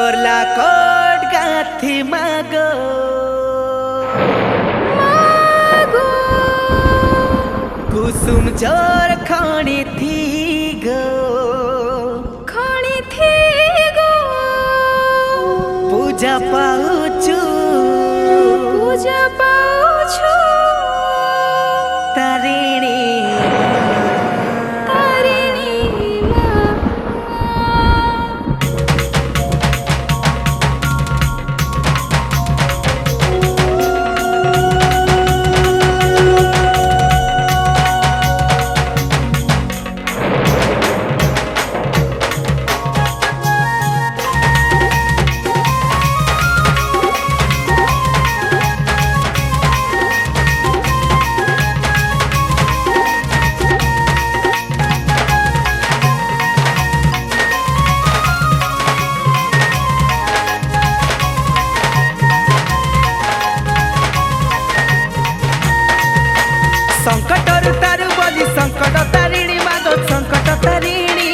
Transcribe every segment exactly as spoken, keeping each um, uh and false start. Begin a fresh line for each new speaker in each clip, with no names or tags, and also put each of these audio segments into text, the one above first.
করলা কোট গাথি মাগো
মাগো
कुसुम जोर खणी थी गो
खणी थी गो
पूजा पाउछु
पूजा पाउछु
तारिणी
तारिणी माँ
संकट तारु बोली संकट तारिणी मागो संकट तारिणी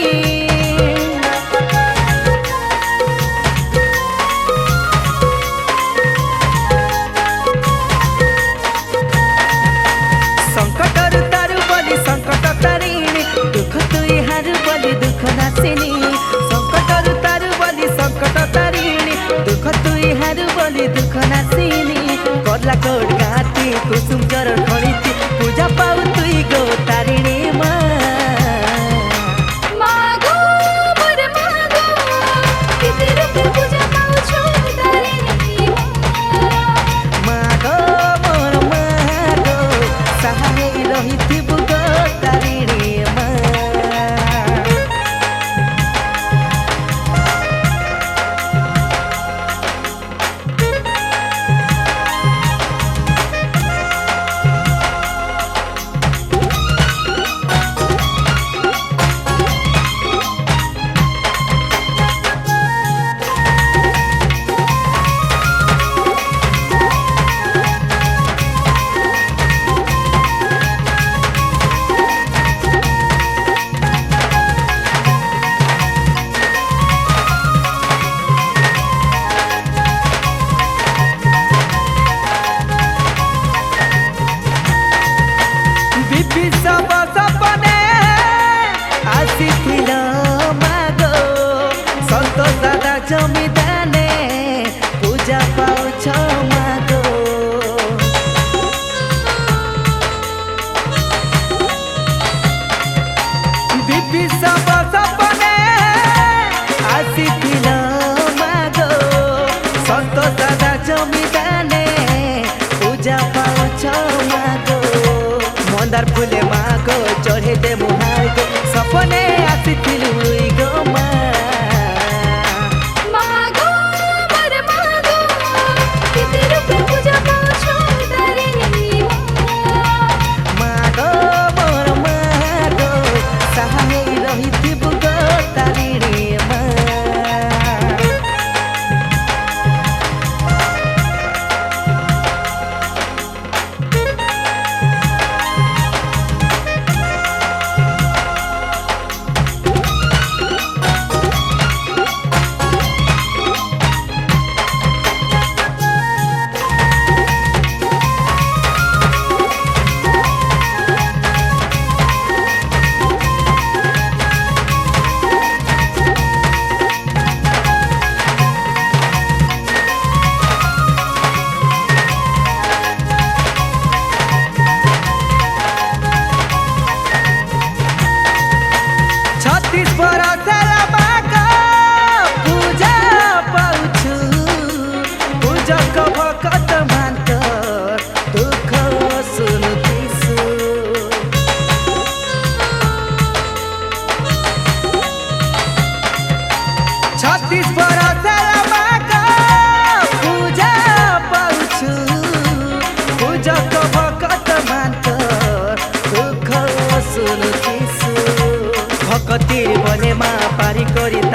संकट तारु बोली संकट तारिणी दुख तुई हार बोली दुख नासिनी संकट तारु बोली संकट तारिणी दुख तुई हार बोली दुख नासिनी करला कोट गाती कुसुम जर खणीती पूजा पाऊ तुई गो तारिणी माँ
मागो मोर मागो किते रूप पूजा पाउछु तारिणी माँ
मागो मोर मागो सहाय रहिथिबु गो तारिणी माँ सब सपने आसीथिल मागो संतोष दादा जमीदाने पूजा पाउछ मागो बीबी सब सपने आसीथिल मागो संतोष दादा जमीदाने पूजा पाउछ मागो मंदार फुले मागो चढ़े दे मुहार गो सपने आसीथिलु गो माँ
मागो मोर मागो किते रूप पूजा पाउछु तारिणी माँ
मागो मोर मागो सहाय रहिथिबु गो तारिणी माँ छत्तीस बरस मागो पूजा पाउछु पूजक भकत मान्तर दुख सुनुथिसु छत्तीस बरस मागो पूजा पाउछु पूजक भकत मान्तर दुख सुनुथिसु भकतिर बने माँ पारी करी